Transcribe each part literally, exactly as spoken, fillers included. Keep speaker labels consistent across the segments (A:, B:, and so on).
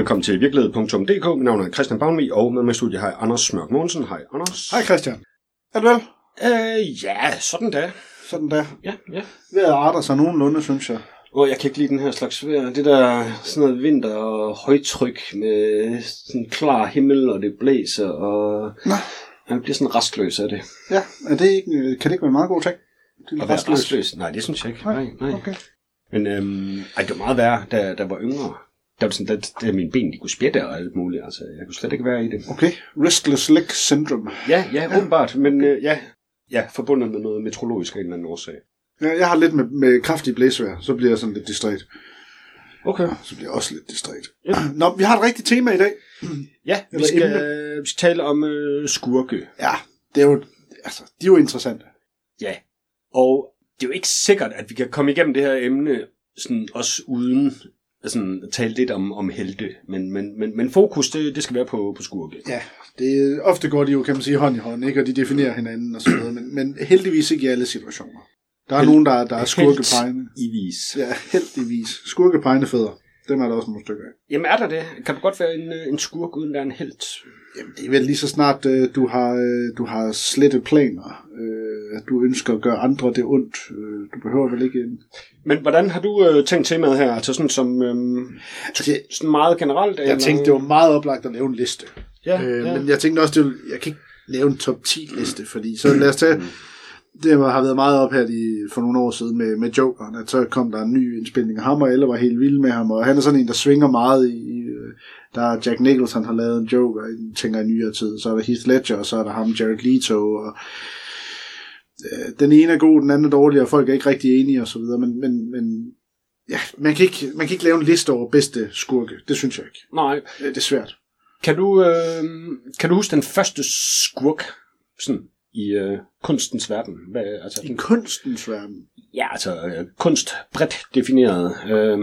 A: velkommen til virkelighed punktum d k. Mit navn er Christian Bavnvig, og med mig i studiet har jeg Anders Smørk Mogensen. Hej, Anders.
B: Hej, Christian. Er du vel?
A: Øh, ja, sådan da.
B: Sådan der.
A: Ja, ja.
B: Vejret arter sig nogenlunde, synes jeg.
A: Og jeg kan ikke lide den her slags vejr. Det der sådan noget vinter og højtryk med sådan klar himmel, og det blæser, og
B: Nå.
A: Man bliver sådan rastløs af det.
B: Ja, er det ikke, kan det ikke være en meget god ting?
A: Det er rastløs. rastløs? Nej, det synes jeg ikke. Nej, nej. nej.
B: Okay.
A: Men øhm, ej, det var meget værre, da der var yngre. Der var sådan, at mine ben de kunne spjætte og alt muligt. Altså, jeg kunne slet ikke være i det.
B: Okay, restless leg syndrome.
A: Ja, ja, åbenbart. Men øh, ja, ja, forbundet med noget meteorologisk af en eller anden årsag.
B: Ja, jeg har lidt med, med kraftig blæsvejr, så bliver jeg sådan lidt distræt.
A: Okay.
B: Så bliver jeg også lidt distræt.
A: Ja.
B: Nå, vi har et rigtigt tema i dag.
A: Ja, vi skal, øh, vi skal tale om øh, skurke.
B: Ja, det er jo, altså, de er jo interessante.
A: Ja, og det er jo ikke sikkert, at vi kan komme igennem det her emne sådan også uden sådan, at tale lidt om, om helte. Men, men, men, men fokus, det, det skal være på, på skurke.
B: Ja, det, ofte går de jo, kan man sige, hånd i hånd, ikke? Og de definerer hinanden og sådan noget, men, men heldigvis ikke i alle situationer. Der er Held, nogen, der, der er skurkepegende.
A: Heldigvis.
B: Ja, heldigvis. Skurkepegende fædre. Dem er der også nogle stykker af.
A: Jamen er der det? Kan du godt være en, en skurk, uden der er en helt?
B: Jamen det er vel lige så snart, øh, du, har, øh, du har slettet planer, øh, at du ønsker at gøre andre det ondt. Øh, du behøver vel ikke en...
A: Men hvordan har du øh, tænkt temaet her? Altså sådan som øh,
B: altså,
A: sådan meget generelt?
B: Jeg eller? tænkte, det var meget oplagt at lave en liste.
A: Ja,
B: øh,
A: ja.
B: Men jeg tænkte også, det var, jeg kan ikke lave en top ti liste, fordi så lad os tage... Det har været meget op her de, for nogle år siden med, med Jokeren, at så kom der en ny indspilning af ham, og alle var helt vilde med ham, og han er sådan en, der svinger meget i, der er Jack Nicholson har lavet en Joker, jeg tænker i nyere tid, så er der Heath Ledger, og så er der ham, Jared Leto, og øh, den ene er god, den anden er dårlig, og folk er ikke rigtig enige, og så videre, men, men, men ja, man kan, ikke, man kan ikke lave en liste over bedste skurke, det synes jeg ikke.
A: Nej.
B: Det er svært.
A: Kan du, øh, kan du huske den første skurk, sådan i øh, kunstens verden? Hvad, altså,
B: I kunstens verden?
A: Ja, altså øh, kunst bredt defineret. Øh,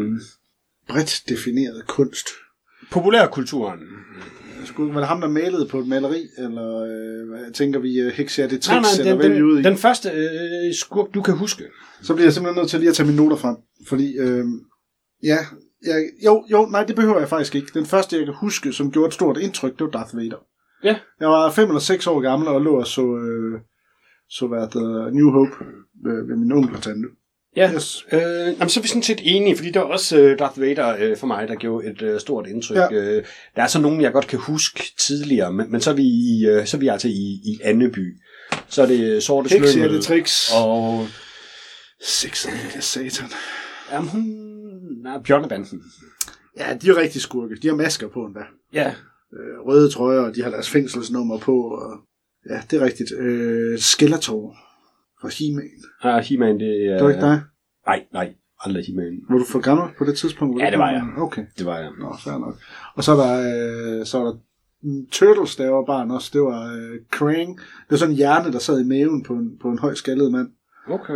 B: bredt defineret kunst?
A: Populærkulturen.
B: Skulle det ham, der malede på et maleri, eller øh, tænker vi uh, Hexia det tricks,
A: nej, nej,
B: eller
A: den,
B: hvad er vi ude i?
A: Den første øh, skurk, du kan huske.
B: Så bliver jeg simpelthen nødt til lige at tage mine noter frem, fordi, øh, ja, jeg, jo, jo, nej, det behøver jeg faktisk ikke. Den første, jeg kan huske, som gjorde et stort indtryk, det var Darth Vader.
A: Ja.
B: Jeg var fem eller seks år gammel, og lå og så, øh, så hvad der New Hope ved, ved min onkel og tante.
A: Ja, yes. øh, jamen, så er vi sådan set enige, fordi der var også øh, Darth Vader øh, for mig, der gjorde et øh, stort indtryk. Ja. Øh, der er så nogen, jeg godt kan huske tidligere, men, men så, er vi i, øh, så er vi altså i, i Andeby. Så er det Sorte Slyngel.
B: Hexia det tricks.
A: Og...
B: Sexerne, det er satan.
A: Jamen, hun... Nej, Bjørnebanden.
B: Ja, de er rigtig skurke. De har masker på endda.
A: Ja.
B: Øh, røde trøjer, og de har deres fængselsnummer på. Og... Ja, det er rigtigt. Øh, Skeletor fra He-Man.
A: Ja, He-Man, det er...
B: Det var ikke dig?
A: Nej, nej, aldrig He-Man.
B: Var du for gammel på det tidspunkt?
A: Ja, det var jeg.
B: Okay.
A: Det var jeg.
B: Nå, fair nok. Og så er der, øh, så er der Turtles, der var barn også. Det var øh, Krang. Det var sådan en hjerne, der sad i maven på en, på en høj skaldet mand.
A: Okay.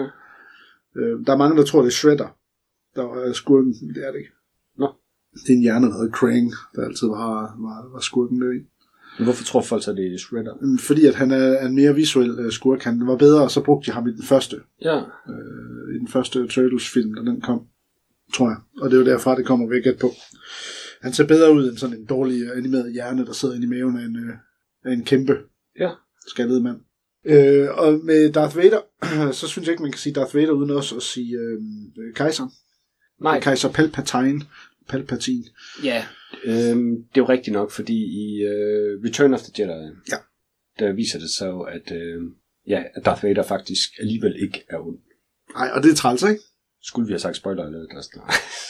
B: Øh, der er mange, der tror, det er Shredder, der var skurken. Det er det ikke.
A: Nå.
B: Det er en hjerne, der hedder Krang, der altid var, var, var skurken der i.
A: Men hvorfor tror folk så, det er Shredder?
B: Fordi at han er en mere visuel uh, skurk. Han var bedre, og så brugte de ham i den første.
A: Ja.
B: Øh, I den første Turtles-film, da den kom, tror jeg. Og det er jo derfra, det kommer vi gæt på. Han ser bedre ud end sådan en dårlig animeret hjerne, der sidder inde i maven af en, uh, af en kæmpe
A: ja.
B: skaldet mand. Øh, og med Darth Vader, så synes jeg ikke, man kan sige Darth Vader uden også at sige øh, kejser.
A: Nej.
B: Kejser Palpatine. Palpatine.
A: Ja, øhm, det er jo rigtigt nok, fordi i øh, Return of the Jedi,
B: ja.
A: der viser det så, at, øh, ja, at Darth Vader faktisk alligevel ikke er ond.
B: Nej, og det er træls, ikke?
A: Skulle vi have sagt spoiler eller noget?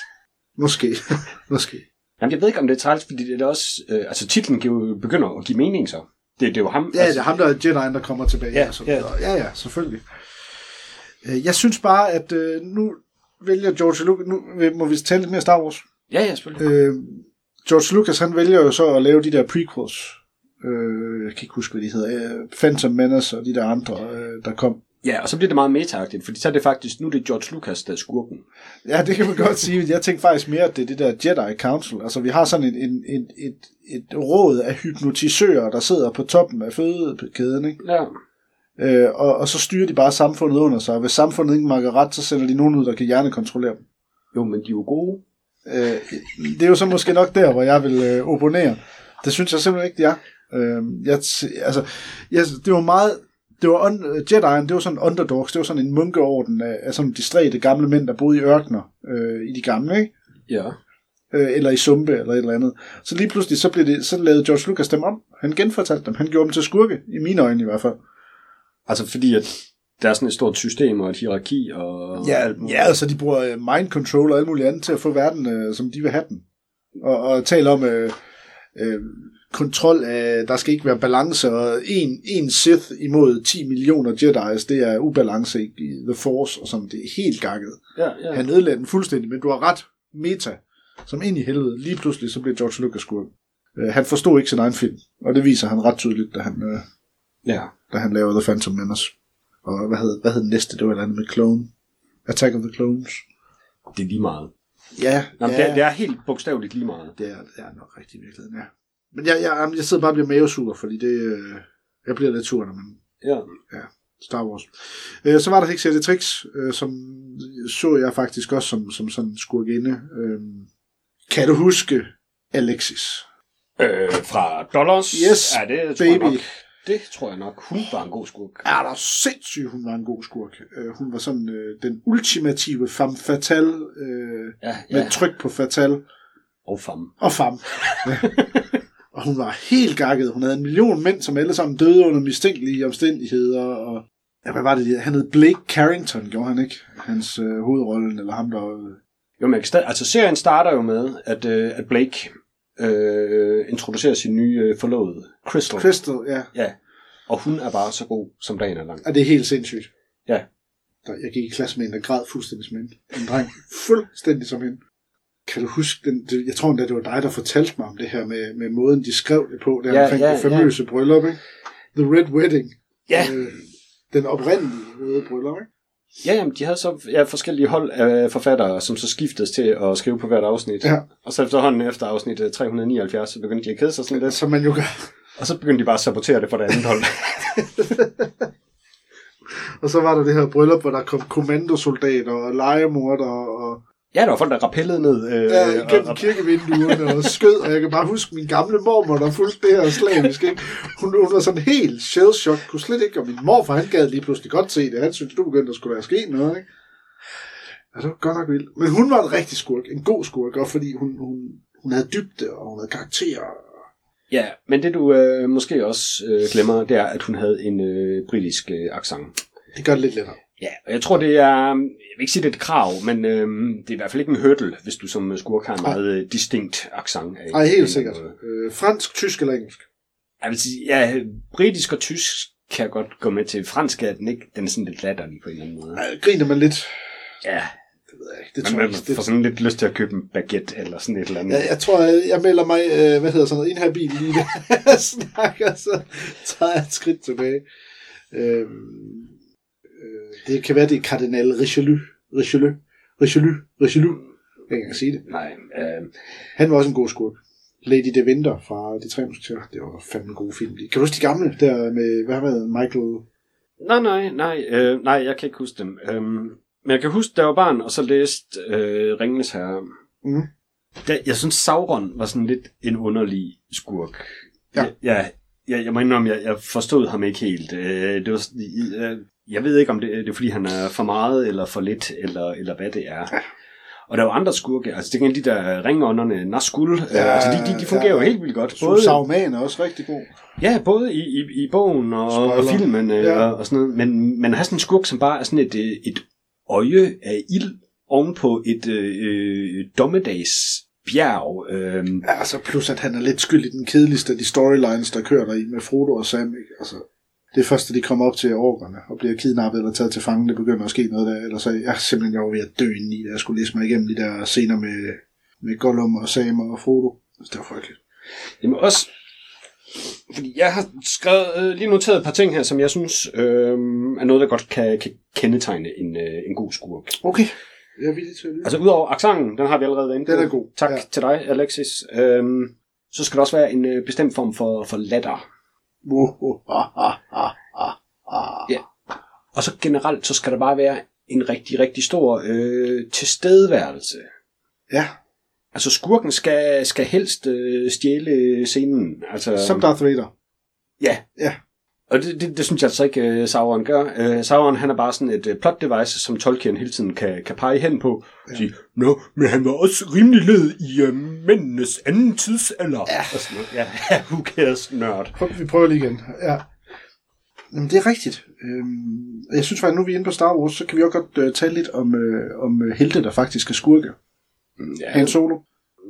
B: Måske. Måske.
A: Jamen, jeg ved ikke, om det er træls, fordi det er også, øh, altså titlen jo begynder at give mening så. Det, det er jo ham.
B: Ja, altså, det er ham, der er Jedi'en, der kommer tilbage.
A: Ja,
B: og så
A: ja.
B: ja, ja, selvfølgelig. Jeg synes bare, at øh, nu vælger George Lucas, nu må vi tale lidt mere Star Wars.
A: Ja, ja, selvfølgelig.
B: Øh, George Lucas, han vælger jo så at lave de der prequels. Øh, jeg kan ikke huske, hvad de hedder. Øh, Phantom Menace og de der andre, øh, der kom.
A: Ja, og så bliver det meget meta-agtigt, fordi så er det faktisk, nu er det George Lucas, der er skurken.
B: Ja, det kan man godt sige. Jeg tænker faktisk mere, at det er det der Jedi Council. Altså, vi har sådan en, en, en, et, et råd af hypnotisører, der sidder på toppen af fødekæden, ikke?
A: Ja.
B: Øh, og, og så styrer de bare samfundet under sig. Og hvis samfundet ikke makker ret, så sender de nogen ud, der kan hjernekontrollere dem.
A: Jo, men de er jo gode.
B: Øh, det er jo så måske nok der, hvor jeg vil øh, opponere. Det synes jeg simpelthen ikke, det er. Øh, jeg, altså, jeg, det var meget... Det var un, Jedi'en, det var sådan underdogs, det var sådan en munkeorden af, af sådan distræte gamle mænd, der boede i ørkener øh, i de gamle, ikke?
A: Ja.
B: Øh, eller i sumpe, eller et eller andet. Så lige pludselig, så, blev det, så lavede George Lucas dem om. Han genfortalte dem. Han gjorde dem til skurke, i mine øjne i hvert fald.
A: Altså fordi, at der er sådan et stort system og et hierarki og...
B: Ja, ja, altså de bruger mind control og alt muligt andet til at få verden, øh, som de vil have den. Og, og tale om øh, øh, kontrol af, der skal ikke være balance, og en, en Sith imod ti millioner Jedi's, det er ubalance i The Force, og sådan, det er helt gakket.
A: Ja, ja.
B: Han ødelagde den fuldstændig, men du har ret, meta, som ind i helvede. Lige pludselig, så bliver George Lucas skurk. Øh, han forstod ikke sin egen film, og det viser han ret tydeligt, da han, øh,
A: ja.
B: da han lavede The Phantom Menace. Og hvad hed, hvad hed den næste? Det var et andet med Clone. Attack of the Clones.
A: Det er lige meget.
B: Ja,
A: Nå,
B: ja.
A: Det, er, det er helt bogstaveligt lige meget.
B: Det er, det er nok rigtig virkeligheden, ja. Men jeg, jeg, jeg sidder bare og bliver mavesur, fordi det, øh, jeg bliver lidt sur, når man...
A: Ja.
B: Ja, Star Wars. Øh, så var der Hexe Trix, øh, som så jeg faktisk også som, som sådan en skurkinde. Øh, kan du huske Alexis?
A: Øh, fra Dollars?
B: Yes,
A: ja, det tror
B: baby.
A: Jeg nok. Det tror jeg nok. Hun var en god skurk.
B: Er der sindssygt, hun var en god skurk. Øh, hun var sådan øh, den ultimative femme fatale, øh,
A: ja, ja.
B: med tryk på fatale.
A: Og femme.
B: Og femme. Ja. Og hun var helt gakket. Hun havde en million mænd, som alle sammen døde under mistænkelige omstændigheder. Og ja, hvad var det? Han hed Blake Carrington, gjorde han ikke? Hans øh, hovedrollen, eller ham der... Øh...
A: Jo, men altså serien starter jo med, at, øh, at Blake øh, introducerer sin nye øh, forlovede, Crystal.
B: Crystal, ja.
A: Ja. Og hun er bare så god, som dagen er lang.
B: Og det er helt sindssygt.
A: Ja.
B: Der, jeg gik i klasse med en, der græd fuldstændig som hende. En dreng. Fuldstændig som hende. Kan du huske, den, det, jeg tror endda, det var dig, der fortalte mig om det her med, med måden, de skrev det på, der ja, omkring ja, det famøse ja. bryllup, ikke? The Red Wedding.
A: Ja.
B: Øh, den oprindelige røde bryllup, ikke?
A: Ja, jamen, de havde så ja, forskellige hold af forfattere, som så skiftedes til at skrive på hvert afsnit.
B: Ja. Og
A: så efterhånden efter afsnit tre hundrede nioghalvfjerds, så begyndte de at kede sig sådan lidt.
B: Som man jo gør.
A: Og så begyndte de bare at sabotere det for det andet hold.
B: Og så var der det her bryllup, hvor der kom kommandosoldater og legemorder og...
A: Ja, der var folk, der rappellede ned. Øh,
B: ja, igennem og, kirkevinduerne og skød, og jeg kan bare huske min gamle mormor, der fulgte det her slavisk, ikke? Hun, hun var sådan helt shell-shock, kunne slet ikke, og min morfar, han gad lige pludselig godt se det. Han syntes, du begyndte, at skulle der ske noget, ikke? Ja, det var godt nok vildt. Men hun var en rigtig skurk, en god skurk, også fordi hun, hun, hun havde dybde, og hun havde karakterer.
A: Ja, men det du øh, måske også øh, glemmer, det er, at hun havde en øh, britisk øh, accent.
B: Det gør det lidt lettere.
A: Ja, og jeg tror, det er, jeg vil ikke sige, det er et krav, men øh, det er i hvert fald ikke en hurdle, hvis du som skurk har en meget øh, distinkt accent.
B: Nej, helt sikkert. Øh, fransk, tysk eller engelsk?
A: Jeg vil sige, ja, britisk og tysk kan jeg godt gå med til. Fransk er den ikke, den er sådan lidt latterlig på en eller anden måde.
B: Ej, griner man lidt?
A: Ja.
B: Det ved jeg ikke. Det
A: man,
B: tror
A: man
B: jeg,
A: får det... sådan lidt lyst til at købe en baguette eller sådan et eller andet.
B: Ja, jeg tror, jeg, jeg melder mig, øh, hvad hedder sådan noget, inhabil lige det. Jeg snakker, så tager jeg et skridt tilbage. Øh, Det kan være, det er kardinal Richelieu. Richelieu. Richelieu. Richelieu. Jeg kan ikke sige det.
A: Nej. Øh...
B: Han var også en god skurk. Lady de Winter fra De Tre Musketerer. Det var fandme en god film. Kan du huske de gamle? Der med, hvad har været, Michael...
A: Nej, nej, nej. Øh, nej, jeg kan ikke huske dem. Øh, men jeg kan huske, da jeg var barn, og så læste øh, Ringenes Herre. Mm. Da, jeg synes, Sauron var sådan lidt en underlig skurk.
B: Ja.
A: Jeg, jeg, jeg, jeg må indrømme, jeg, jeg forstod ham ikke helt. Øh, det var jeg, Jeg ved ikke, om det, det er, fordi han er for meget, eller for lidt, eller, eller hvad det er. Ja. Og der er jo andre skurke, altså det er de der ringånderne, Nazgul, ja, altså de, de, de fungerer ja, jo helt vildt godt.
B: Både Sauron er også rigtig god.
A: Ja, både i, i, i bogen og, og filmen ja. og, og sådan noget. Men man har sådan en skurk, som bare er sådan et, et øje af ild ovenpå et øh, dommedagsbjerg. Øh.
B: Ja, altså plus at han er lidt skyld i den kedeligste af de storylines, der kører der i med Frodo og Sam, ikke? Altså... Det er først, at de kommer op til orkerne og bliver kidnappet eller taget til fange, det begynder at ske noget der. Eller så jeg er simpelthen jeg var ved at dø ind i, da jeg skulle læse mig igennem de der scener med, med Gollum og Sam og Frodo. Det var frygteligt.
A: Jamen også, fordi jeg har skrevet, øh, lige noteret et par ting her, som jeg synes øh, er noget, der godt kan, kan kendetegne en, øh, en god skurk.
B: Okay, jeg er villig til at lytte.
A: Altså udover accenten, den har vi allerede været inde på.
B: Den er god.
A: Tak
B: ja.
A: til dig, Alexis. Øh, så skal der også være en øh, bestemt form for, for latter. Ja. Og så generelt, så skal der bare være en rigtig, rigtig stor øh, tilstedeværelse.
B: Ja.
A: Altså, skurken skal, skal helst øh, stjæle scenen. Altså,
B: som Darth Vader.
A: Ja.
B: Ja.
A: Og det, det, det synes jeg altså ikke, uh, Sauron gør. Uh, Sauron, han er bare sådan et uh, plot device, som Tolkien hele tiden kan, kan pege hen på. Ja. Sige, nå, men han var også rimelig led i uh, mændenes anden tidsalder.
B: Ja.
A: Og sådan noget. Ja, who cares, nørd.
B: Vi prøver lige igen. Ja. Jamen, det er rigtigt. Øhm, jeg synes faktisk, nu vi er inde på Star Wars, så kan vi også godt uh, tale lidt om, uh, om helte, der faktisk er skurke.
A: Ja.
B: Han Solo.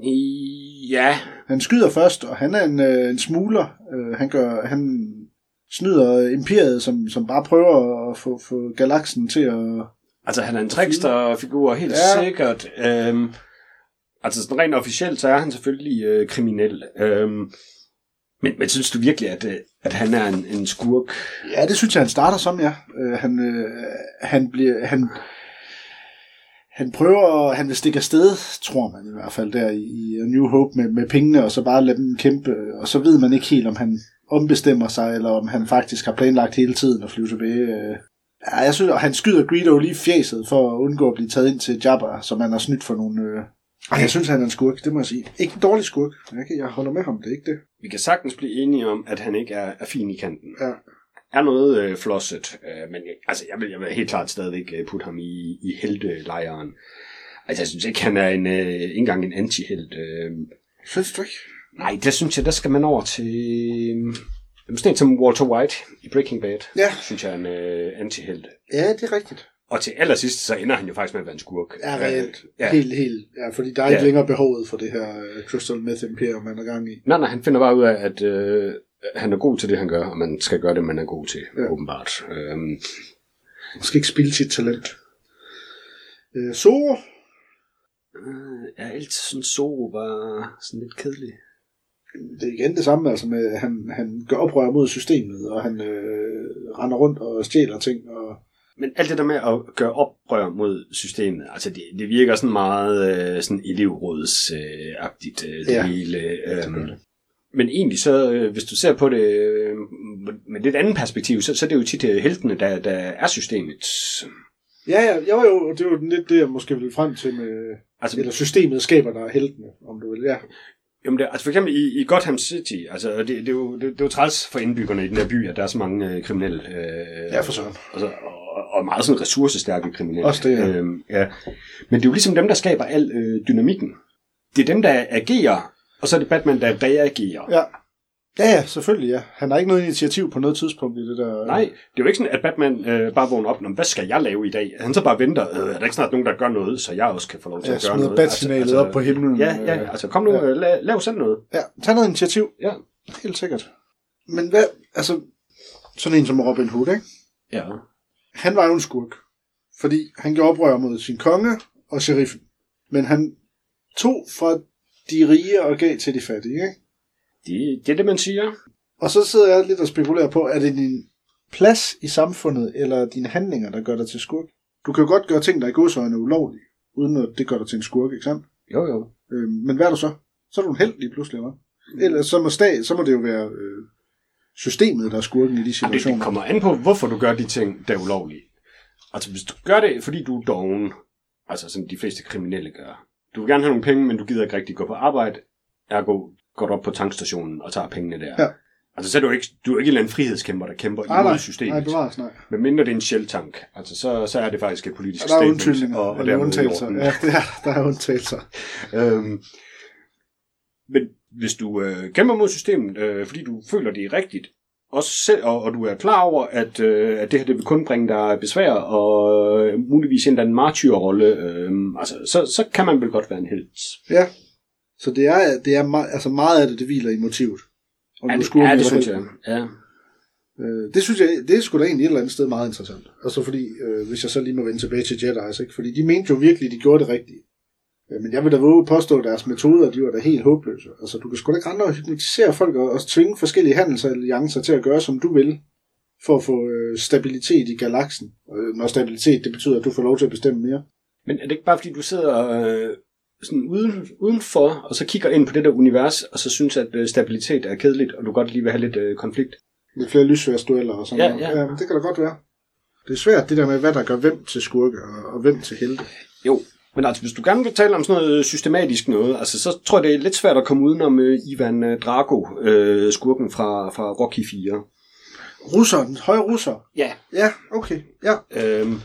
A: Ja.
B: Han skyder først, og han er en, uh, en smugler. Uh, han gør... Han snyder imperiet, som, som bare prøver at få, få galaksen til at...
A: Altså, han er en trickster-figur, helt ja. sikkert. Øhm, altså, sådan rent officielt, så er han selvfølgelig øh, kriminel. Øhm, men, men synes du virkelig, at, at han er en, en skurk?
B: Ja, det synes jeg, han starter som, ja. Øh, han, øh, han bliver... Han, han prøver, han vil stikke afsted, tror man i hvert fald, der i, i New Hope med, med pengene, og så bare lade dem kæmpe, og så ved man ikke helt, om han ombestemmer sig, eller om han faktisk har planlagt hele tiden at flyve tilbage. Ja, jeg synes, at han skyder Greedo lige fjeset for at undgå at blive taget ind til Jabba, som han har snydt for nogle... Øh... Ej, jeg synes, han er en skurk, det må jeg sige. Ikke en dårlig skurk. Jeg, kan, jeg holder med ham, det er ikke det.
A: Vi kan sagtens blive enige om, at han ikke er, er fin i kanten.
B: Ja.
A: Er noget øh, flosset, øh, men altså, jeg vil, jeg vil helt klart stadigvæk øh, putte ham i, i heltelejren. Altså, jeg synes ikke, han er en, øh, ikke engang en anti-helt. Øh.
B: Synes du ikke?
A: Nej, det synes jeg, der skal man over til... Måske som Walter White i Breaking Bad,
B: ja.
A: Synes jeg er en øh, anti-helt.
B: Ja, det er rigtigt.
A: Og til allersidst, så ender han jo faktisk med at være en skurk.
B: Ja, reelt.
A: Ja.
B: Helt, helt. Ja, fordi der er ikke ja. længere behovet for det her uh, Crystal Meth Imperium, man er gang i.
A: Nej, nej, han finder bare ud af, at øh, han er god til det, han gør, og man skal gøre det, man er god til, ja. Åbenbart. Øhm.
B: Man skal ikke spilde sit talent. Øh, Zoro?
A: Øh, jeg altid synes, Zoro var sådan lidt kedelig.
B: Det er igen det samme, altså med, at han, han gør oprør mod systemet, og han øh, render rundt og stjæler ting. Og...
A: Men alt det der med at gøre oprør mod systemet, altså det, det virker sådan meget øh, sådan elevrådsagtigt, øh, det ja. hele. Øh, men egentlig så, øh, hvis du ser på det øh, med lidt andet perspektiv, så, så er det jo tit heltene, der, der er systemet.
B: Ja, ja, jeg var jo, det var jo lidt det, jeg måske ville frem til med, altså, eller systemet skaber der heltene, om du vil, ja.
A: Jamen det, altså for eksempel i, i Gotham City, altså det, det, er jo, det, det er jo træls for indbyggerne i den her by, at der er så mange øh, kriminelle. Øh,
B: ja, for sådan.
A: Altså, og, og meget sådan ressourcestærke kriminelle.
B: Også det, ja.
A: Øhm, ja. Men det er jo ligesom dem, der skaber al øh, dynamikken. Det er dem, der agerer, og så er det Batman, der reagerer.
B: Ja. Ja, ja, selvfølgelig, ja. Han har ikke noget initiativ på noget tidspunkt i det der...
A: Nej, det er jo ikke sådan, at Batman øh, bare vågner op, hvad skal jeg lave i dag? Han så bare venter, øh, er der ikke snart nogen, der gør noget, så jeg også kan få lov til
B: ja,
A: at gøre noget?
B: Ja, batsignalet altså, altså, op på himlen.
A: Ja, ja, altså kom nu, ja. øh, lav, lav selv noget.
B: Ja, tag noget initiativ.
A: Ja.
B: Helt sikkert. Men hvad, altså, sådan en som Robin Hood, ikke?
A: Ja.
B: Han var jo en skurk, fordi han gjorde oprør mod sin konge og sheriffen. Men han tog fra de rige og gav til de fattige, ikke?
A: Det, det er det, man siger.
B: Og så sidder jeg lidt og spekulerer på, er det din plads i samfundet, eller dine handlinger, der gør dig til skurk? Du kan jo godt gøre ting, der i godsøjne ulovlige, uden at det gør dig til en skurk, ikke sandt?
A: Jo, jo.
B: Øhm, men hvad er du så? Så er du en held lige pludselig, hva'? Mm. Ellers så må, stat, så må det jo være øh, systemet, der er skurken i de situationer.
A: Det, det kommer an på, hvorfor du gør de ting, der er ulovlige. Altså, hvis du gør det, fordi du er doven, altså som de fleste kriminelle gør. Du vil gerne have nogle penge, men du gider ikke rigtig gå på arbejde, ergo går du op på tankstationen og tager pengene der.
B: Ja.
A: Altså, så er du ikke, du er ikke en eller anden frihedskæmper, der kæmper ah, imod
B: nej,
A: systemet.
B: Nej, bevares, nej.
A: Men mindre det er en shell-tank, altså, så, så er det faktisk et politisk
B: statement. Der er
A: undskyldninger,
B: og, og der er undtagelser. Ja, det er, der er undtagelser.
A: øhm, men hvis du øh, kæmper mod systemet, øh, fordi du føler det er rigtigt, også selv, og, og du er klar over, at, øh, at det her det vil kun bringe dig besvær, og øh, muligvis en eller anden martyrrolle, øh, altså, så, så kan man vel godt være en helt.
B: Ja, så det er, det er meget, altså meget af det, det hviler i motivet.
A: Ja, det, ja, det synes jeg. Ja.
B: Øh, det synes jeg, det er sgu da egentlig et eller andet sted meget interessant. Altså fordi, øh, hvis jeg så lige må vende tilbage til Jedi's, ikke? Fordi de mente jo virkelig, de gjorde det rigtigt. Øh, men jeg vil da våge påstå, at deres metoder, de var da helt håbløse. Altså du kan sgu da ikke rende og hypnotisere folk og, og tvinge forskellige handelsalliancer til at gøre, som du vil, for at få øh, stabilitet i galaksen. Øh, når stabilitet, det betyder, at du får lov til at bestemme mere.
A: Men er det ikke bare fordi, du sidder øh, sådan uden, udenfor, og så kigger ind på det der univers, og så synes, at øh, stabilitet er kedeligt, og du godt lige vil have lidt øh, konflikt?
B: Med flere lysværsdueller og sådan
A: ja,
B: noget.
A: Ja,
B: ja, det kan da godt være. Det er svært, det der med, hvad der gør hvem til skurke, og, og hvem til helte.
A: Jo, Men altså, hvis du gerne vil tale om sådan noget systematisk noget, altså, så tror jeg, det er lidt svært at komme udenom uh, Ivan Drago, uh, skurken fra, fra Rocky fire.
B: Russer, den høje russer?
A: Ja.
B: Ja, okay. Ja.
A: Øhm,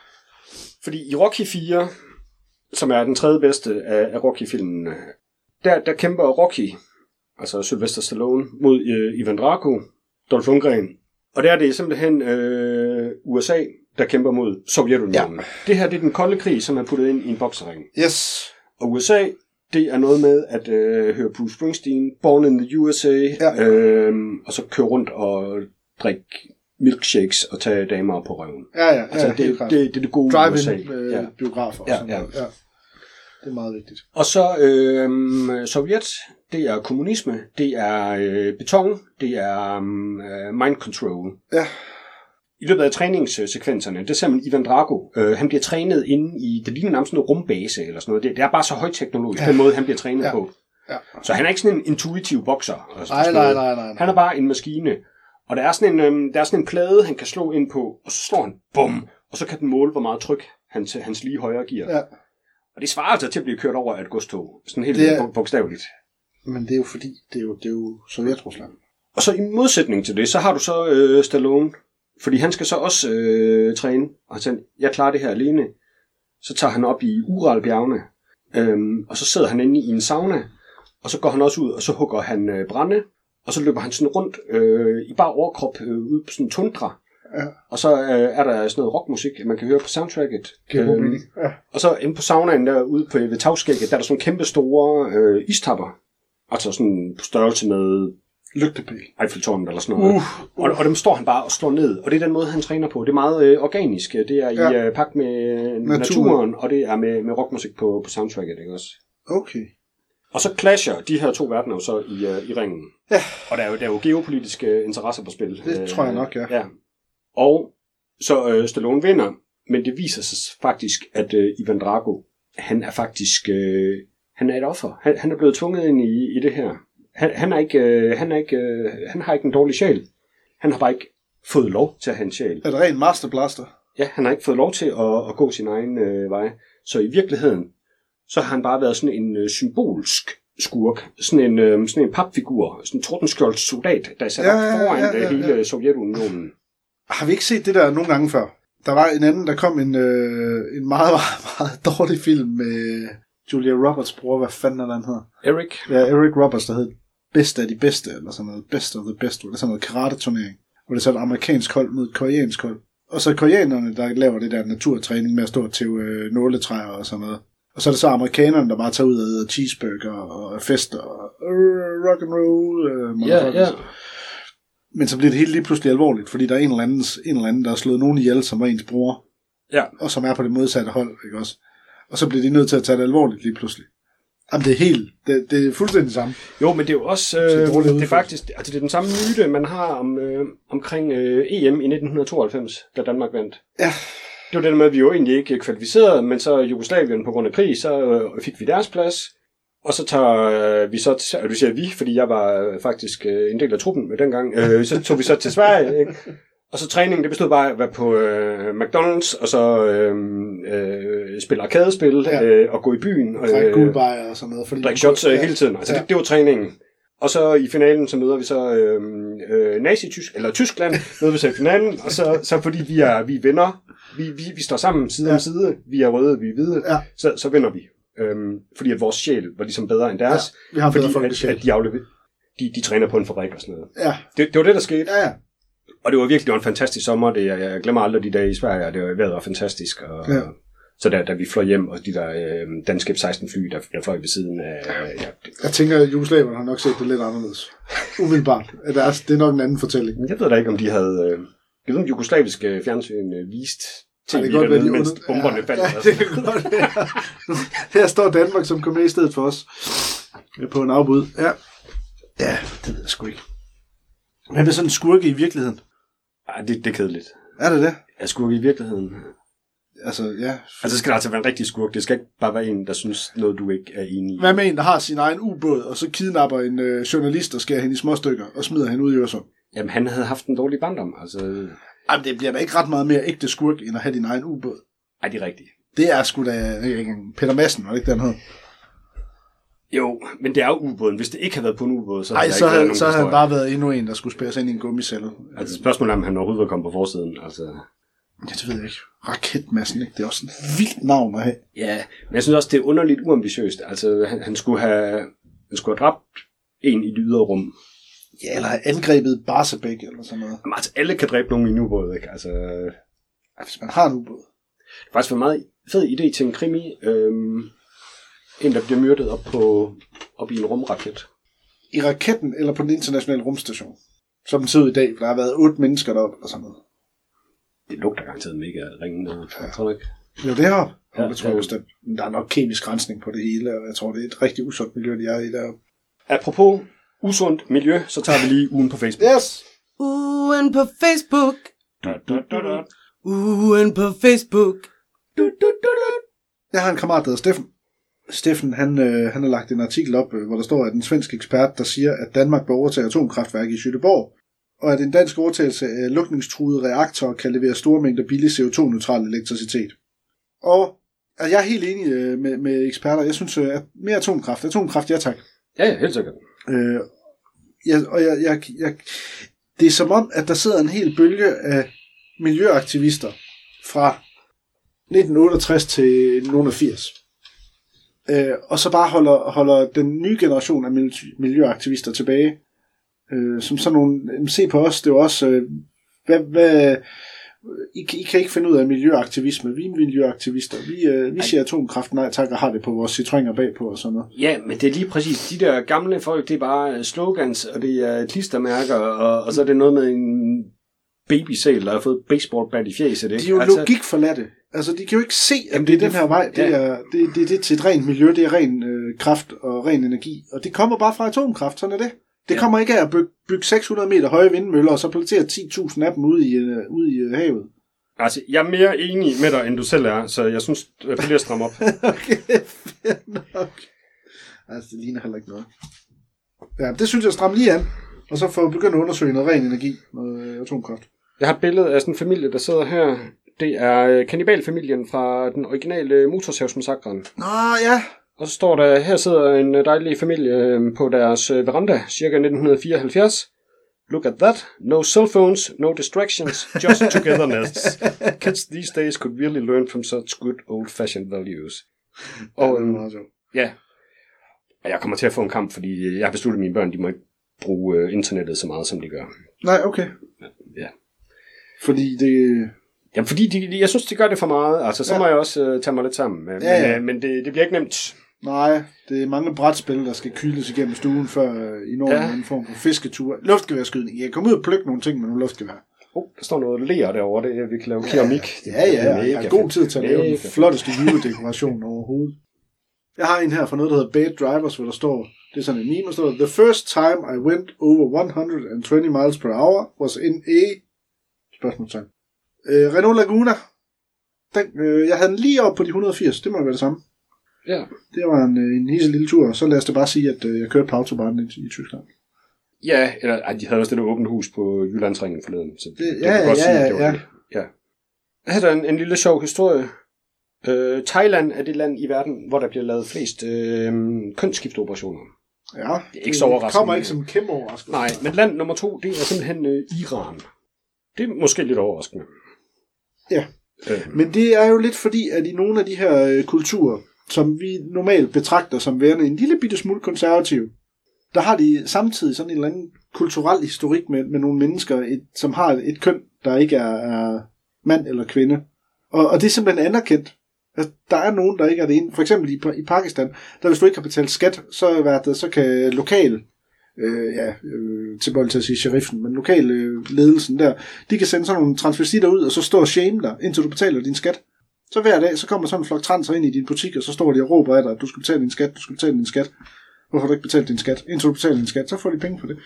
A: fordi i Rocky fire, som er den tredje bedste af, af Rocky-filmen, der, der kæmper Rocky, altså Sylvester Stallone, mod uh, Ivan Drago, Dolph Lundgren. Og der er det simpelthen uh, U S A, der kæmper mod Sovjetunionen. Ja. Det her, det er den kolde krig, som er puttet ind i en boksering.
B: Yes.
A: Og U S A, det er noget med at øh, høre Bruce Springsteen, Born in the U S A, ja. øh, og så køre rundt og drikke milkshakes og tage damer på røven.
B: Ja, ja.
A: Altså,
B: ja
A: det, det, det, det er det gode
B: Drive-in,
A: U S A.
B: Øh,
A: ja.
B: biografer og
A: ja,
B: sådan
A: ja.
B: noget. Ja. Det er meget vigtigt.
A: Og så øh, Sovjet, det er kommunisme, det er øh, beton, det er øh, mind control.
B: Ja.
A: I løbet af træningssekvenserne, der ser man Ivan Drago. Øh, han bliver trænet inde i, det ligner nærmest en rumbase eller sådan noget. Det, det er bare så højteknologisk, ja. Den måde, han bliver trænet ja. På.
B: Ja.
A: Så han er ikke sådan en intuitiv bokser. Altså
B: nej, nej, nej, nej.
A: Han er bare en maskine. Og der er, sådan en, øhm, der er sådan en plade, han kan slå ind på, og så slår han, bum, og så kan den måle, hvor meget tryk hans, hans lige højre giver.
B: Ja.
A: Og det svarer altså til at blive kørt over af et godstog. Sådan helt er... bogstaveligt.
B: Men det er jo fordi, det er jo, det er jo Sovjet-Rusland.
A: Og så i modsætning til det, så har du så øh, Stallone. Fordi han skal så også øh, træne, og så jeg klarer det her alene. Så tager han op i Uralbjergene, øhm, og så sidder han inde i en sauna, og så går han også ud, og så hugger han øh, brænde, og så løber han sådan rundt øh, i bare overkrop øh, ude på sådan en tundra. Ja. Og så øh, er der sådan noget rockmusik, man kan høre på soundtracket. Øhm, ja. Og så inde på saunaen derude på, ved tagskægget, der er der sådan kæmpe store øh, istapper. Altså sådan på størrelse med
B: lygtepæl.
A: Eiffeltårnet eller sådan noget. Uh, uh. Og, og dem står han bare og slår ned. Og det er den måde, han træner på. Det er meget øh, organisk. Det er i ja. øh, pagt med naturen. naturen, og det er med, med rockmusik på, på soundtracket, ikke også?
B: Okay.
A: Og så clasher de her to verdener så i, øh, i ringen.
B: Ja.
A: Og der er jo, der er jo geopolitiske interesser på spil.
B: Det øh, tror jeg nok, ja.
A: ja. Og så øh, Stallone vinder, men det viser sig faktisk, at øh, Ivan Drago, han er faktisk øh, han er et offer. Han, han er blevet tvunget ind i, i det her. Han, han, er ikke, øh, han, er ikke, øh, han har ikke en dårlig sjæl. Han har bare ikke fået lov til at have en sjæl.
B: Er det ren masterblaster?
A: Ja, han har ikke fået lov til at, at gå sin egen øh, vej. Så i virkeligheden, så har han bare været sådan en øh, symbolsk skurk. Sådan en, øh, sådan en papfigur. Sådan en tordenskjolds soldat, der er sat ja, op foran ja, ja, ja, ja. hele Sovjetunionen.
B: Har vi ikke set det der nogle gange før? Der var en anden, der kom en, øh, en meget, meget, meget dårlig film med Julia Roberts bror. Hvad fanden er den hedder?
A: Eric?
B: Ja, Eric Roberts, der hed Bedste af de bedste, eller sådan noget. Best of the best, eller sådan noget karate-turnering. Hvor det er så et amerikansk hold mod et koreansk hold. Og så koreanerne, der laver det der naturtræning med at stå til øh, nåletræer og sådan noget. Og så er det så amerikanerne, der bare tager ud og æder cheeseburger og fester og øh, rock and roll. Øh,
A: ja, ja.
B: Men så bliver det helt lige pludselig alvorligt, fordi der er en eller anden, en eller anden der har slået nogen ihjel, som var ens bror.
A: Ja.
B: Og som er på det modsatte hold, ikke også? Og så bliver de nødt til at tage det alvorligt lige pludselig. Jamen, det er helt, det, det er fuldstændig det samme.
A: Jo, men det er jo også, øh, det, det er faktisk, altså det er den samme myte, man har om, øh, omkring øh, E M i nitten tooghalvfems, da Danmark vandt.
B: Ja.
A: Det var det med, at vi jo egentlig ikke kvalificerede, men så Jugoslavien på grund af krig, så øh, fik vi deres plads. Og så tager øh, vi så, til, og du siger vi, fordi jeg var øh, faktisk øh, en del af truppen med dengang, øh, så tog vi så til Sverige, ikke? Og så træningen, det bestod bare af at være på øh, McDonald's, og så øh, øh, spille arkadespil, ja. øh, og gå i byen. Og
B: drikke guldbajer og sådan noget.
A: Fordi drikke shots øh, hele tiden. Altså ja. det, det var træningen. Og så i finalen, så møder vi så øh, øh, Nazi-Tysk, eller Tyskland, møder vi så i finalen, og så, så fordi vi er, vi er venner, vi, vi, vi står sammen side ja. om side, vi er røde, vi er hvide, ja. så, så vinder vi. Øhm, fordi at vores sjæl var ligesom bedre end deres,
B: ja, vi har
A: fordi
B: bedre
A: at, at de, aflever, de, de træner på en fabrik og sådan noget.
B: Ja.
A: Det, det var det, der skete.
B: Ja, ja.
A: Og det var virkelig det var en fantastisk sommer. Det, jeg, jeg glemmer aldrig de dage i Sverige, og det var, vejret var fantastisk. Og,
B: ja.
A: Så da, da vi fløj hjem, og de der øh, danske F seksten fly, der, der fløj ved siden af... Øh, ja, det...
B: Jeg tænker, at jugoslaverne har nok set det lidt anderledes. Umiddelbart. Det er, det er nok en anden fortælling.
A: Jeg ved da ikke, om de havde... Øh, jeg ved, om jugoslaviske fjernsyn øh, vist
B: T V, ja, det den,
A: mens
B: under...
A: bomberne
B: ja,
A: faldt.
B: Ja, det kan godt være. Her står Danmark, som kom med i stedet for os. På en afbud. Ja. Ja, det ved jeg sgu ikke. Hvad er sådan en skurke i virkeligheden?
A: Ej, det, det er kedeligt.
B: Er det det?
A: Ja, skurke i virkeligheden.
B: Altså, ja.
A: Altså, det skal altså være en rigtig skurk. Det skal ikke bare være en, der synes noget, du ikke er enig i.
B: Hvad med en, der har sin egen ubåd, og så kidnapper en øh, journalist og skærer hende i små stykker, og smider hende ud i Øresund?
A: Jamen, han havde haft en dårlig barndom, altså...
B: Jamen, det bliver da ikke ret meget mere ægte skurk, end at have din egen ubåd.
A: Ej, det er rigtigt.
B: Det er sgu da Peter Madsen, var det ikke den hed?
A: Jo, men det er jo ubåden. Hvis det ikke havde været på en ubåd, så
B: Ej,
A: havde
B: så,
A: der ikke været
B: havde, så
A: nogen
B: havde han
A: historie.
B: bare været endnu en, der skulle spære sig ind i en gummicelle.
A: Altså spørgsmålet er, om han overhovedet var kommet på forsiden. Altså...
B: Ja, det ved jeg ikke. Raketmassen, ikke? Det er også et vildt navn at have.
A: Ja, men jeg synes også, det er underligt uambitiøst. Altså, han, han, skulle, have, han skulle have dræbt en i det ydre rum.
B: Ja, eller have angrebet Barsebæk, eller sådan noget.
A: Jamen, altså, alle kan dræbe nogen i en ubåd, ikke? Altså...
B: Ja, hvis man har en ubåd.
A: Det er faktisk en meget fed idé til en krimi. Øhm, en, der bliver myrdet op, på, op i en rumraket.
B: I raketten, eller på den internationale rumstation. Som den ser ud i dag, for der har været otte mennesker deroppe, eller sådan noget.
A: Det lugter garanteret mega ringende. Jeg tror ikke.
B: Jo, det her.
A: Ja,
B: Ja, jeg tror,
A: ja.
B: der, der er nok kemisk rensning på det hele, og jeg tror, det er et rigtig usundt miljø, de er i deroppe.
A: Apropos usundt miljø, så tager vi lige ugen på Facebook.
B: Yes!
C: Ugen på Facebook.
A: Da, da, da, da.
C: Ugen på Facebook.
A: Du, du, du, du.
B: Jeg har en kammerat, der hedder Steffen. Steffen, han, øh, han har lagt en artikel op, øh, hvor der står, at en svensk ekspert, der siger, at Danmark bør overtage atomkraftværk i Göteborg, og at en dansk overtagelse af lukningstruede reaktorer kan levere store mængder billig C O to neutral elektricitet. Og altså, jeg er helt enig øh, med, med eksperter. Jeg synes, øh, at mere atomkraft. Atomkraft, ja tak.
A: Ja, ja, helt sikkert.
B: Øh, jeg, og jeg, jeg, jeg, det er som om, at der sidder en hel bølge af miljøaktivister fra nitten otteogtres til nogle af firs. Øh, og så bare holder, holder den nye generation af miljøaktivister tilbage. Øh, som sådan nogle, se på os, det er jo også, øh, hvad, hvad, I, I kan ikke finde ud af miljøaktivisme. Vi er miljøaktivister. Vi, øh, vi siger atomkraft, nej tak, og har det på vores citroener bagpå og sådan noget.
A: Ja, men det er lige præcis. De der gamle folk, det er bare slogans, og det er klistermærker, og, og så er det noget med en babysæl, der har fået baseballbat i fjeset. Ikke?
B: De er jo
A: altså,
B: logik forladte. Altså, de kan jo ikke se, at
A: jamen,
B: det er
A: det-
B: den her vej. Det,
A: ja.
B: er, det, det, det er til et rent miljø, det er ren øh, kraft og ren energi. Og det kommer bare fra atomkraft, sådan er det. Det
A: Ja.
B: kommer ikke af at bygge, bygge seks hundrede meter høje vindmøller, og så placere ti tusind af dem ude i, øh, ude i øh, havet.
A: Altså, jeg er mere enig med dig, end du selv er, så jeg synes, at det bliver stramme op.
B: Okay, fair nok. Altså, det ligner heller ikke noget. Ja, det synes jeg stramme lige an. Og så få begyndt at undersøge noget ren energi, noget øh, atomkraft.
A: Jeg har et billede af sådan en familie, der sidder her. Det er øh, kannibalfamilien fra den originale Motorsavsmassakren.
B: Nå, ja.
A: Og så står der, her sidder en øh, dejlig familie øh, på deres øh, veranda, cirka nitten fireoghalvfjerds. Look at that. No cell phones, no distractions, just togetherness. Kids these days could really learn from such good old-fashioned values. Og
B: Ja, det
A: øhm,
B: var meget sjovt.
A: ja, og jeg kommer til at få en kamp, fordi jeg har besluttet, at mine børn de må ikke bruge øh, internettet så meget, som de gør.
B: Nej, okay.
A: Ja.
B: Fordi det...
A: Jamen, fordi de, de, jeg synes, de gør det for meget. Altså, så
B: Ja.
A: må jeg også øh, tage mig lidt sammen. Men,
B: Ja, ja.
A: øh, men det, det bliver ikke nemt.
B: Nej, det er mange brætspil, der skal kyles igennem stuen, før øh, I når
A: Ja.
B: en form for fisketur. Luftgeværskydning. Jeg kan komme ud og plukke nogle ting med nogle luftgevær.
A: Oh, der står noget ler derovre, det, vi kan lave keramik.
B: Ja, ja, ja.
A: Det er
B: Jeg har
A: mega
B: god
A: fedt.
B: tid til at lave den
A: Mega
B: flotteste juledekoration overhovedet. Jeg har en her fra noget, der hedder Bad Drivers, hvor der står, det er sådan en meme, der står, The first time I went over one hundred twenty miles per hour was in a... Spørgsmålstegn. Øh, Renault Laguna. Den, øh, jeg havde den lige op på de et hundrede og firs, det må være det samme.
A: Ja.
B: Det var en, øh, en hisse lille tur, og så lad os da bare sige, at øh, jeg kørte på autobahnen i, i Tyskland.
A: Ja, eller ej, de havde også det der åbent hus på Jyllandsringen forleden. Så det,
B: Det-
A: det
B: ja,
A: kan godt
B: ja,
A: sige,
B: ja,
A: at det var
B: ja.
A: det. Ja. Her er en, en lille sjov historie. Øh, Thailand er det land i verden, hvor der bliver lavet flest øh, kønsskifteoperationer.
B: Ja,
A: Det er ikke så overraskende.
B: kommer ikke som en kæmpe overraskelse.
A: Nej, men land nummer to, det er simpelthen øh, Iran. Det er måske lidt overraskende.
B: Ja.
A: Øh,
B: Men det er jo lidt fordi, at i nogle af de her øh, kulturer, som vi normalt betragter som værende en lille bitte smule konservativ, der har de samtidig sådan en eller anden kulturel historik med, med nogle mennesker, et, som har et, et køn, der ikke er, er mand eller kvinde. Og, og det er simpelthen anerkendt. Altså, der er nogen, der ikke er det ene. For eksempel i, i Pakistan, der hvis du ikke har betalt skat, så, hvad det, så kan lokal, øh, ja, øh, tilbøjelig til at sige sheriffen, men lokal øh, ledelsen der, de kan sende sådan nogle transvestitter ud, og så stå og shame dig, indtil du betaler din skat. Så hver dag, så kommer sådan en flok transer ind i din butik, og så står de og råber af dig, at du skal betale din skat, du skal betale din skat. Hvorfor har du ikke betalt din skat? Indtil du betaler din skat, så får de penge for det.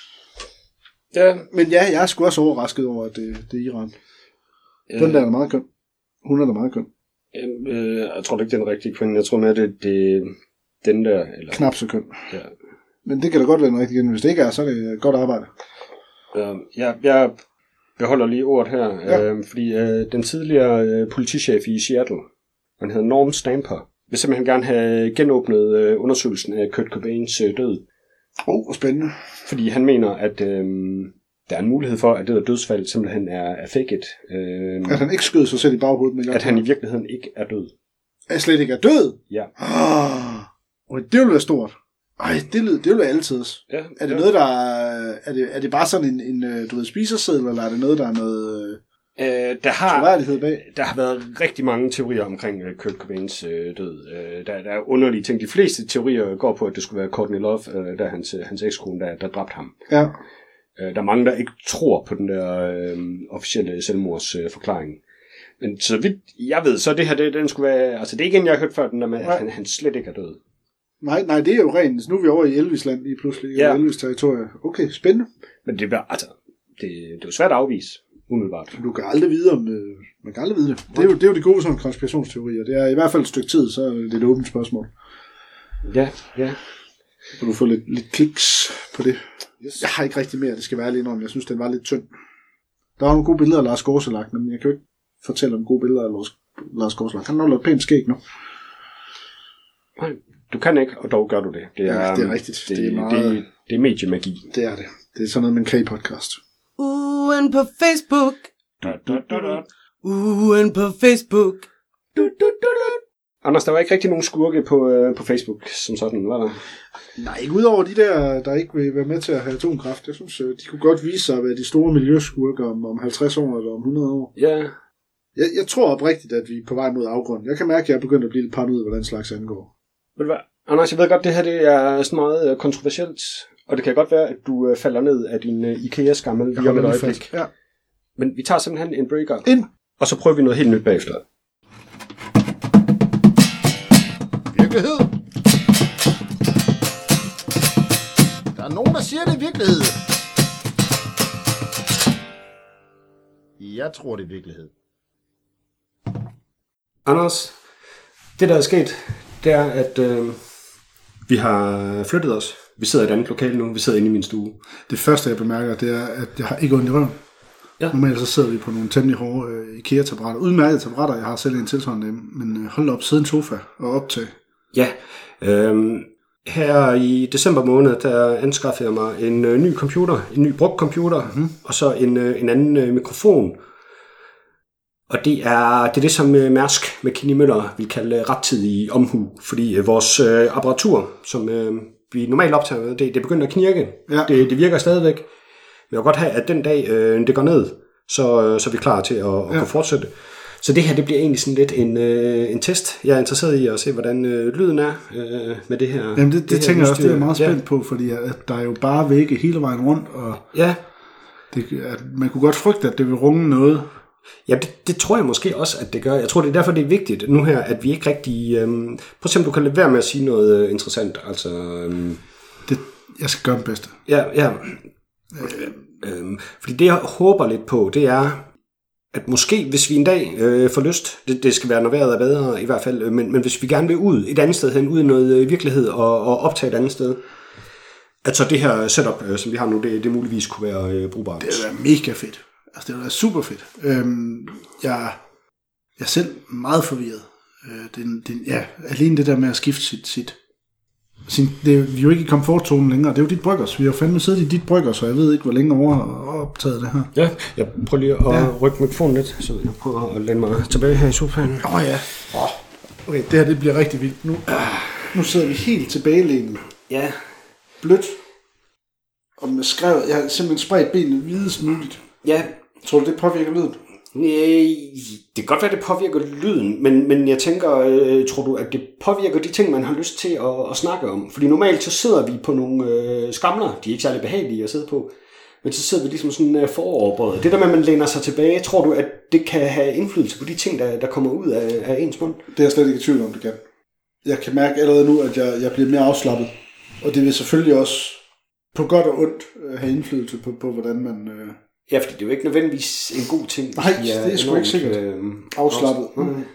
A: ja,
B: Men ja, jeg er sgu også overrasket over, at det, det er Iran.
A: øh,
B: Den der er da meget køn. Hun er da meget køn.
A: øh, jeg tror ikke, det er den rigtige kvinde. Jeg tror mere, det er det, den der. Eller,
B: Knap så køn.
A: ja.
B: Men det kan da godt være en rigtig kvinde. Hvis det ikke er, så er det godt arbejde.
A: Øh, jeg, jeg beholder lige ordet her,
B: Ja.
A: øh, fordi øh, den tidligere øh, politichef i Seattle, Han hedder Norm Stamper. Vil simpelthen gerne have genåbnet øh, undersøgelsen af Kurt Cobains øh, død.
B: Åh, oh, hvor spændende.
A: Fordi han mener, at øh, der er en mulighed for, at det der dødsfald simpelthen er, er fake it. Øh,
B: at han ikke skød sig selv i baghovedet. Men
A: at han i virkeligheden ikke er død.
B: Er slet ikke er død?
A: Ja.
B: Oh, det ville være stort. Ej, det, det ville være altid.
A: Ja,
B: er det
A: ja.
B: noget, der er, er det, er det bare sådan en, en du ved, spiserseddel, eller er det noget, der er noget
A: øh, der har,
B: troværdighed bag?
A: Der har været rigtig mange teorier omkring uh, Kurt Cobains øh, død. Uh, der, der er underlige ting. De fleste teorier går på, at det skulle være Courtney Love, uh, der hans, hans ekskone, der, der dræbte ham.
B: Ja.
A: Uh, der er mange, der ikke tror på den der uh, officielle selvmordsforklaring. Uh, forklaring. Men så vidt jeg ved, så det her, det, den skulle være... Altså, det er ikke en, jeg har hørt før, den der med, at han, han slet ikke er død.
B: Nej, nej, det er jo rent. Nu er vi over i Elvis-land lige pludselig.
A: Ja.
B: Elvis-territoriet. Okay, spændende.
A: Men det er, altså, det, det er jo svært at afvise, umiddelbart.
B: Du kan aldrig vide om... Man kan aldrig vide det. Det er jo det, er jo det gode sådan konspirationsteorier. Det er i hvert fald et stykke tid, så er det et åbent spørgsmål.
A: Ja, ja.
B: Så du får lidt, lidt kliks på det. Yes. Jeg har ikke rigtig mere, det skal være lige om. Jeg synes, den var lidt tynd. Der var nogle gode billeder af Lars Gårselak, men jeg kan jo ikke fortælle om gode billeder af Lars, Lars Gårselak. Han har lavet pænt skæg nu.
A: Nej, du kan ikke, og dog gør du det. Det er,
B: ja, det er rigtigt.
A: Det,
B: det, er meget...
A: det, det er mediemagi.
B: Det er det. Det er sådan noget, man kan i podcast.
C: Ugen på Facebook.
A: Da, da, da, da.
C: Ugen på Facebook.
A: Du, du, du, du. Anders, der var ikke rigtig nogen skurke på, øh, på Facebook, som sådan, var der?
B: Nej, ikke udover de der, der ikke vil være med til at have atomkraft. Jeg synes, de kunne godt vise sig at være de store miljøskurker om, om halvtreds år eller om hundrede år.
A: Ja.
B: Jeg, jeg tror oprigtigt, at vi er på vej mod afgrund. Jeg kan mærke, at jeg er begyndt at blive lidt paranoid, hvad den slags angår.
A: Ved du hvad? Anders, jeg ved godt, det her det er sådan meget kontroversielt, og det kan godt være, at du øh, falder ned af din øh, IKEA-skammel lige om et øjeblik.
B: Ja.
A: Men vi tager simpelthen en breaker,
B: Ind.
A: og så prøver vi noget helt nyt bagefter.
D: Virkelighed. Der er nogen, der siger, det er virkelighed. Jeg tror, det er virkelighed.
A: Anders, det der er sket, det er, at øh, vi har flyttet os. Vi sidder i et andet lokale nu. Vi sidder inde i min stue.
B: Det første, jeg bemærker, det er, at jeg har ikke ondt i røven. Ja. Normalt så sidder vi på nogle temmelig hårde øh, IKEA-taburetter. Udmærkede taburetter, jeg har selv en tilsvarende dem. Men øh, hold op, sidde en sofa og optage.
A: Ja, øh, her i december måned, der anskaffede jeg mig en øh, ny computer. En ny brugt computer. Mm-hmm. Og så en, øh, en anden øh, mikrofon. Og det er, det er det, som Mærsk med Kenny Møller vil kalde rettidig omhu. Fordi øh, vores øh, apparatur, som øh, vi normalt optager med, det, det er begyndt at knirke. Ja. Det, det virker stadigvæk. Men jeg vil godt have, at den dag øh, det går ned, så, øh, så er vi klar til at, at ja. kunne fortsætte. Så det her, det bliver egentlig sådan lidt en, øh, en test. Jeg er interesseret i at se, hvordan øh, lyden er øh, med det her.
B: Jamen det, det, det tænker jeg også, det er jeg meget spændt ja. på, fordi at der er jo bare vægge hele vejen rundt. Og ja. det, at man kunne godt frygte, at det vil runge noget.
A: Ja, det, det tror jeg måske også, at det gør. Jeg tror, det er derfor, det er vigtigt nu her, at vi ikke rigtig... Øhm, prøv at se, om du kan lade være med at sige noget interessant. Altså, øhm,
B: det, jeg skal gøre det bedste.
A: Ja, ja. Øh, øhm, fordi det, jeg håber lidt på, det er, at måske, hvis vi en dag øh, får lyst, det, det skal være, når vejret er bedre i hvert fald, men, men hvis vi gerne vil ud et andet sted hen, ud i noget virkelighed og, og optage et andet sted, at så det her setup, øh, som vi har nu, det, det muligvis kunne være øh, brugbart.
B: Det er mega fedt. Altså, det er super fedt. Øhm, jeg, jeg er selv meget forvirret. Øh, det, det, ja, alene det der med at skifte sit... sit, sin, det er vi er jo ikke i komfortzonen længere. Det er jo dit bryggers. Vi har jo fandme siddet i dit bryggers, så jeg ved ikke, hvor længe over har optaget det her.
A: Ja, jeg prøver lige at ja. rykke mikrofonen lidt, så jeg prøver at læne mig tilbage her i sofaen.
B: Åh oh, ja. Oh. Okay, det her det bliver rigtig vildt. Nu, nu sidder vi helt tilbagelænet.
A: Ja.
B: Blødt. Og med skrevet, jeg har simpelthen spredt benene videst muligt.
A: Ja.
B: Tror du, det påvirker lyden?
A: Nej, det kan godt være, det påvirker lyden, men, men jeg tænker, øh, tror du, at det påvirker de ting, man har lyst til at, at snakke om? Fordi normalt så sidder vi på nogle øh, skamler, de er ikke særlig behagelige at sidde på, men så sidder vi ligesom sådan øh, foroverbøjet. Det der med, at man læner sig tilbage, tror du, at det kan have indflydelse på de ting, der, der kommer ud af, af ens mund?
B: Det er jeg slet ikke i tvivl om, det kan. Jeg kan mærke allerede nu, at jeg, jeg bliver mere afslappet, og det vil selvfølgelig også på godt og ondt have indflydelse på, på hvordan man... Øh
A: Ja, fordi det er jo ikke nødvendigvis en god ting.
B: Nej, det er, er sgu ikke sikkert. Øh, afslappet. Mm.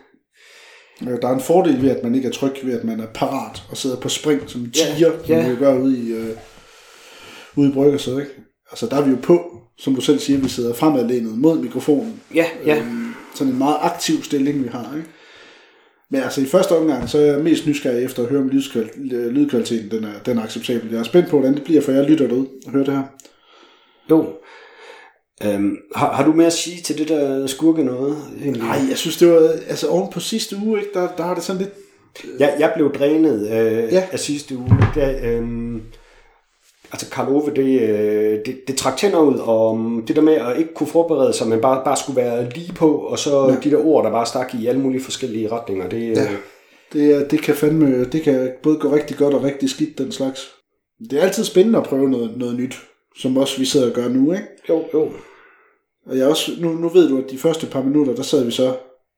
B: Der er en fordel ved, at man ikke er tryg ved, at man er parat og sidder på spring som en tiger, ja, ja. som vi gør ude i, øh, ude i bryggersædet, ikke? Altså, der er vi jo på, som du selv siger, vi sidder fremadlænet mod mikrofonen.
A: Ja, ja.
B: Øhm, sådan en meget aktiv stilling, vi har, ikke? Men altså i første omgang, så er jeg mest nysgerrig efter at høre, om lydskval- lydkvaliteten den er, den er acceptabel. Jeg er spændt på, hvordan det bliver, for jeg lytter derud og hører det her.
A: Jo. Øhm, har, har du mere at sige til det der skurke noget? Egentlig?
B: Nej, jeg synes, det var altså oven på sidste uge, ikke? Der, der har det sådan lidt...
A: Jeg, jeg blev drænet øh,
B: Ja.
A: af sidste uge. Da, øhm, altså Karl Ove, det, øh, det, det trak tænder ud, og det der med at ikke kunne forberede sig, men bare, bare skulle være lige på, og så
B: Ja.
A: de der ord, der bare stak i alle mulige forskellige retninger. Det,
B: Ja. Det, er, det kan fandme, det kan både gå rigtig godt og rigtig skidt, den slags. Det er altid spændende at prøve noget, noget nyt, som også vi sidder og gør nu, ikke?
A: Jo, jo.
B: Og jeg også, nu, nu ved du, at de første par minutter, der sad vi så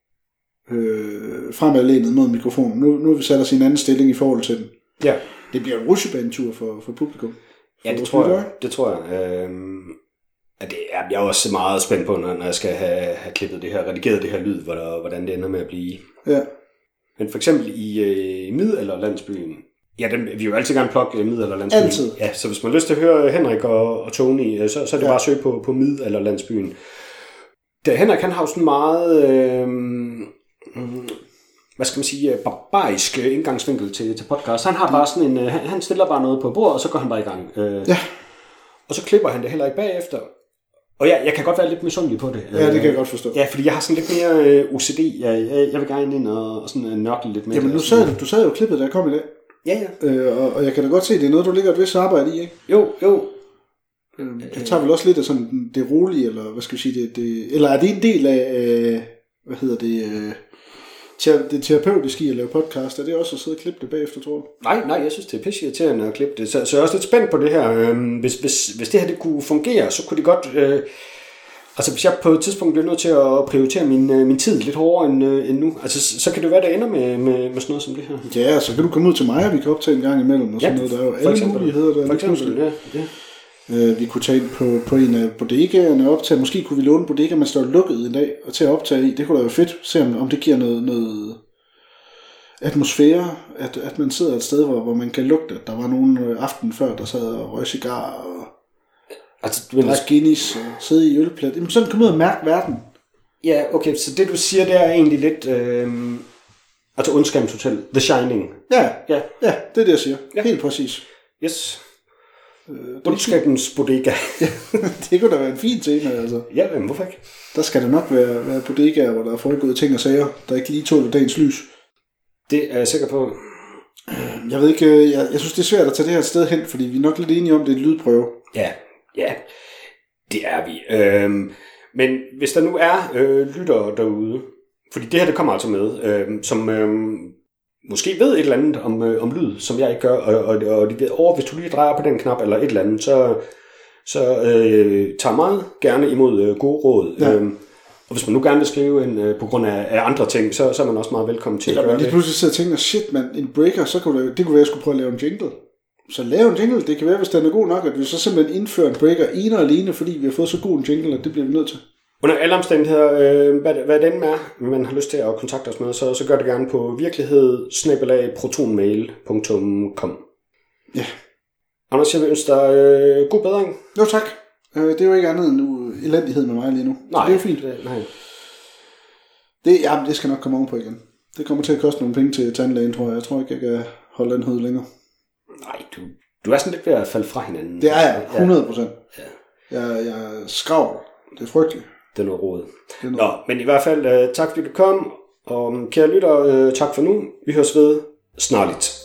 B: øh, fremadlænet mod mikrofonen. Nu, nu har vi sat os i en anden stilling i forhold til den.
A: Ja.
B: Det bliver en rutsjebanetur for, for publikum. For
A: Ja, det
B: vores
A: tror
B: lyttere,
A: jeg. Det tror jeg. Øhm, at det er, jeg er også meget spændt på, når jeg skal have, have klippet det her, redigeret det her lyd, hvordan, hvordan det ender med at blive.
B: Ja.
A: Men for eksempel i øh, Middelalderlandsbyen, ja, den, vi vil jo altid gerne plukke Middelalderlandsbyen.
B: Altid.
A: Ja, så hvis man har lyst til at høre Henrik og, og Tony, øh, så, så er det
B: Ja.
A: bare at søge på, på Middelalderlandsbyen. Da Henrik, han har jo sådan meget, øh, mm, hvad skal man sige, barbarisk øh, indgangsvinkel til, til podcast. Han har bare sådan en, øh, han, han stiller bare noget på bordet, og så går han bare i gang. Øh,
B: Ja.
A: Og så klipper han det heller ikke bagefter. Og ja, jeg kan godt være lidt misundelig på det.
B: Ja, det kan jeg godt forstå.
A: Ja, fordi jeg har sådan lidt mere øh, O C D. Jeg, jeg, jeg vil gerne ind og, og sådan øh, nørkle lidt mere.
B: Jamen, nu sad, du, du sad jo klippet, da jeg kom i dag.
A: Ja, ja.
B: Øh, og, og jeg kan da godt se, at det er noget, du ligger et vist arbejde i, ikke?
A: Jo, jo.
B: Øh, det tager vel også lidt af sådan det rolige, eller hvad skal vi sige, det, det, eller er det en del af, øh, hvad hedder det, øh, ter, det terapeutiske i at lave podcast? Er det også at sidde og klippe det bagefter, tror du?
A: Nej, nej, jeg synes, det er pisse irriterende at klippe det. Så, så jeg er også lidt spændt på det her. Øhm, hvis, hvis, hvis det her det kunne fungere, så kunne det godt... Øh, altså, hvis jeg på et tidspunkt bliver nødt til at prioritere min, øh, min tid lidt hårdere end, øh, end nu, altså, så, så kan det være, det ender med, med, med sådan noget som det her.
B: Ja, så kan du komme ud til mig, og vi kan optage en gang imellem, og sådan
A: Ja,
B: noget. Der er jo
A: for
B: alle
A: eksempel.
B: muligheder, der
A: For
B: er lige
A: eksempel,
B: pludselig.
A: ja. ja.
B: Øh, vi kunne tage ind på, på en af bodegaerne og optage. Måske kunne vi låne bodega, man står lukket en dag, og til at optage i. Det kunne da være fedt. Se om, om det giver noget, noget atmosfære, at, at man sidder et sted, hvor, hvor man kan lugte, at der var nogen øh, aften før, der sad og røg cigar og
A: Altså, du vil
B: drak Guinness og sidde i ølplat. Jamen sådan komme ud og mærke verden.
A: Ja, okay, så det du siger, det er egentlig lidt... Øh, altså, Ondskabens Hotel. The Shining.
B: Ja,
A: Ja,
B: ja, det er det, jeg siger.
A: Ja.
B: Helt præcis.
A: yes.
B: Øh, det,
A: Ondskabens Bodega.
B: det kunne da være en fin tema, altså.
A: Ja, men hvorfor ikke?
B: Der skal det nok være, være bodegaer, hvor der er foregået ting og sager, der ikke lige tåler dagens lys.
A: Det er jeg sikker på.
B: Jeg ved ikke, øh, jeg, jeg synes, det er svært at tage det her sted hen, fordi vi er nok lidt enige om, det er en lydprøve.
A: Ja, ja, det er vi. Øhm, men hvis der nu er øh, lyttere derude, fordi det her det kommer altså med, øh, som øh, måske ved et eller andet om, øh, om lyd, som jeg ikke gør, og, og, og de ved, oh, hvis du lige drejer på den knap eller et eller andet, så, så øh, tager meget gerne imod øh, gode råd.
B: Ja.
A: Øhm, og hvis man nu gerne vil skrive ind øh, på grund af, af andre ting, så, så er man også meget velkommen til
B: Eller
A: at gøre
B: man lige
A: det.
B: pludselig sidder og tænker, shit man, en breaker, så kunne det, det kunne være, at jeg skulle prøve at lave en jingle. Så lave en jingle, det kan være, hvis den er god nok, at vi så simpelthen indfører en breaker ene og alene, fordi vi har fået så god en jingle, at det bliver vi nødt til.
A: Under alle omstændigheder, øh, hvad, hvad den er, man har lyst til at kontakte os med, så, så gør det gerne på virkelighed snabel-a protonmail punktum com.
B: Ja.
A: Anders, jeg vil ønske dig øh, god bedring.
B: Jo tak. Øh, det er jo ikke andet end nu elendighed med mig lige nu.
A: Nej,
B: så det er jo fint.
A: Det, nej.
B: Det, ja, det skal nok komme ovenpå igen. Det kommer til at koste nogle penge til tandlægen, tror jeg. Jeg tror ikke, jeg kan holde den hoved længere.
A: Nej, du, du er sådan lidt ved at falde fra hinanden.
B: Det er jeg, hundrede procent.
A: Ja.
B: Jeg, jeg skravl. Det er frygteligt.
A: Det er noget råd.
B: Det er noget.
A: Nå, men i hvert fald øh, tak fordi du kom, og kære lytter, øh, tak for nu. Vi høres ved snarligt.